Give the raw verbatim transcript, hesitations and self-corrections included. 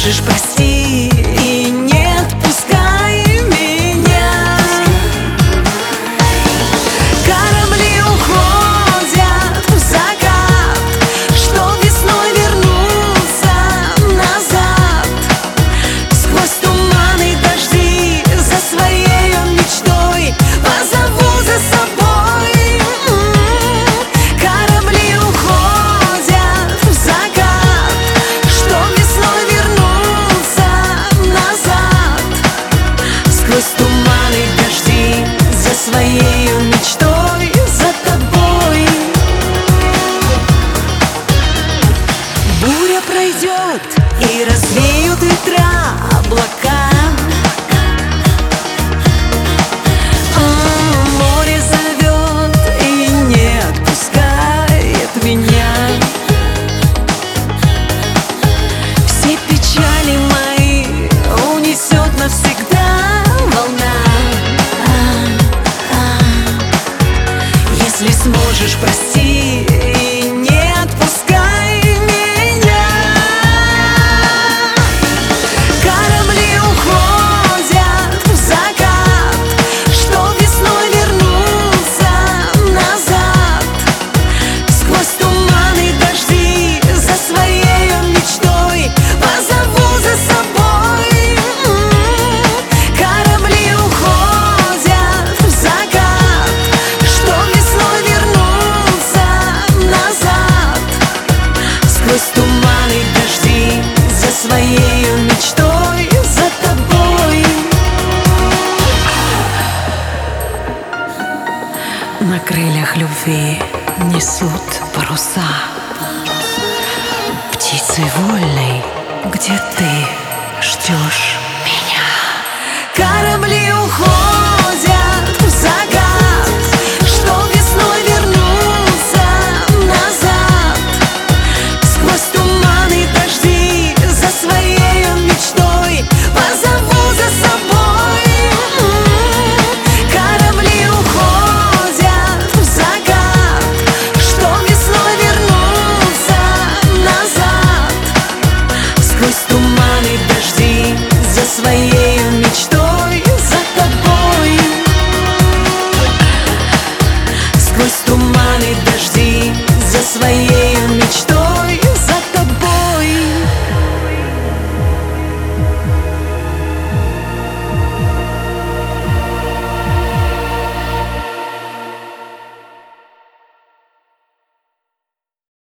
сможешь, прости и не отпускай меня. Корабли уходят в закат, чтоб весной вернуться назад. Сквозь туманы, дожди, за своей мечтой позову за собой. Корабли уходят в закат, чтоб весной вернуться назад. Сквозь туманы, дожди, за своей мечтой, за тобой. Буря пройдет и развеют ветра облака. М, Море зовет и не отпускает меня. Все печали мои унесет навсегда волна. Если сможешь, прости и не отпускай меня. Корабли уходят в закат, чтоб весной вернуться назад. Сквозь туманы, дожди, за своей мечтой позову за собой. Корабли уходят в закат, чтоб весной вернуться назад. Сквозь туманы, дожди, за своей мечтой, за тобой. На крыльях любви несут паруса. Птицей вольной, где ты ждешь меня. Корабли уходят